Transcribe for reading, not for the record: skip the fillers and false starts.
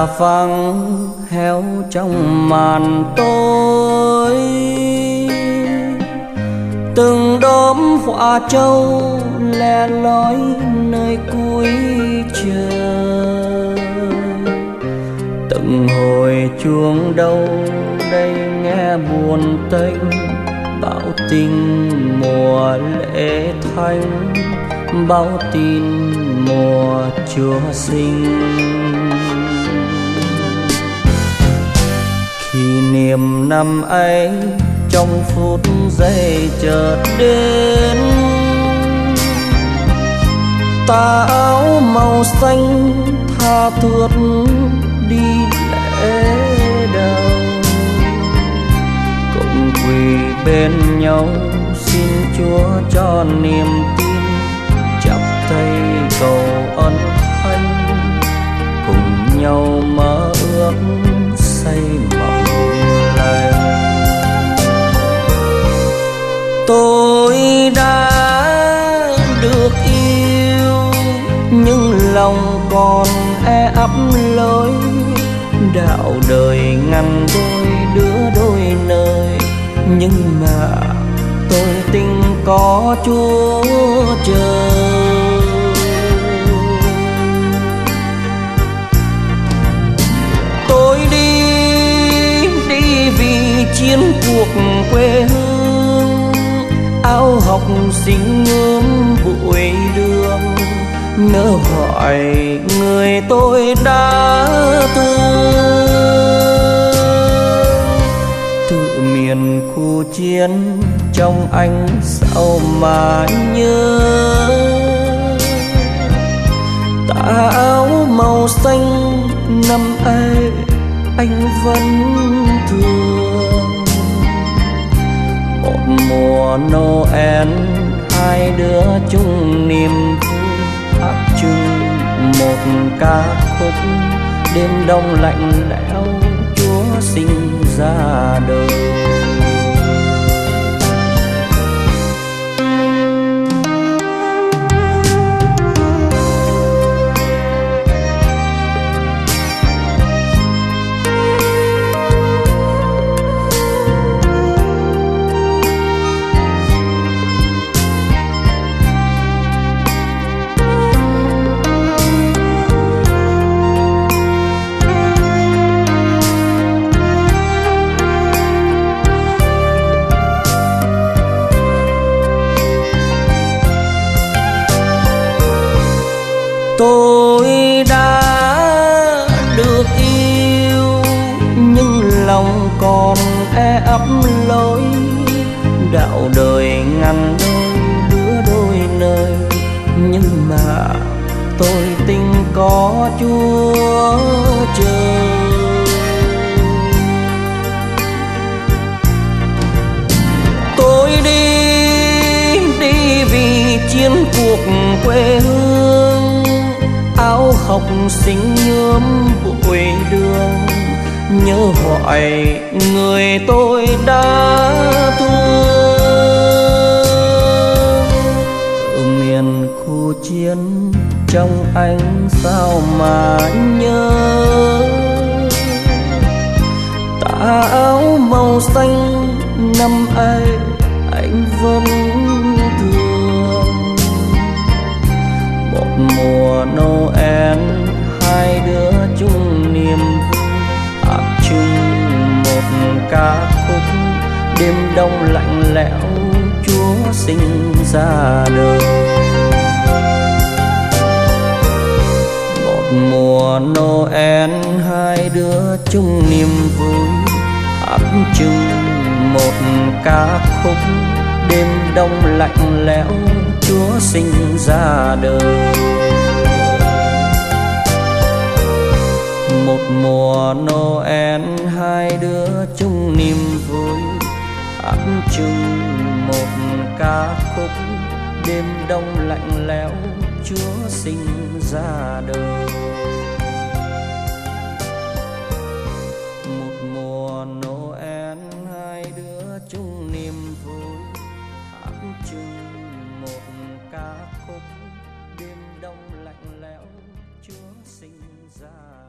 xa vắng héo trong màn tối. Từng đốm hoa trâu le lói nơi cuối trời. Từng hồi chuông đâu đây nghe buồn tênh, báo tin mùa lễ thánh, báo tin mùa Chúa sinh. Kỷ niệm năm ấy trong phút giây chợt đến, tà áo màu xanh tha thướt đi lễ đầu, cùng quỳ bên nhau xin Chúa cho niềm tin, chắp tay cầu ân thánh, cùng nhau mơ ước xây mộng lành. Tôi đã được yêu nhưng lòng còn e ấp lối, đạo đời ngăn đôi đứa đôi nơi, nhưng mà tôi tin có Chúa chờ. Tôi đi vì chiến cuộc quê hương, áo học sinh nhuốm bụi đường, nỡ hỏi người tôi đã thương. Tự miền khu chiến trong anh sao mà nhớ, tà áo màu xanh năm ấy anh vẫn thương. Một mùa Noel hai đứa chung niềm vui, hát chung một ca khúc, đêm đông lạnh lẽo Chúa sinh ra đời. Tôi đã được yêu nhưng lòng còn e ấp lối, đạo đời ngăn đôi đứa đôi nơi, nhưng mà tôi tin có Chúa chờ. Tôi đi vì chiến cuộc quê hương, áo học sinh nhuốm bụi đường, nhớ hỏi người tôi đã thương. Ở miền khu chiến trong anh sao mà nhớ, tà áo màu xanh năm ấy anh vẫn thương. Một mùa Noel hai đứa chung niềm vui, hát chung một ca khúc, đêm đông lạnh lẽo Chúa sinh ra đời. Một mùa Noel hai đứa chung niềm vui, hát chung một ca khúc, đêm đông lạnh lẽo Chúa sinh ra đời. Một mùa Noel hai đứa chung niềm vui, hát chung một ca khúc, đêm đông lạnh lẽo Chúa sinh ra đời. Một mùa Noel hai đứa chung niềm vui, hát chung một ca khúc, đêm đông lạnh lẽo Chúa sinh ra.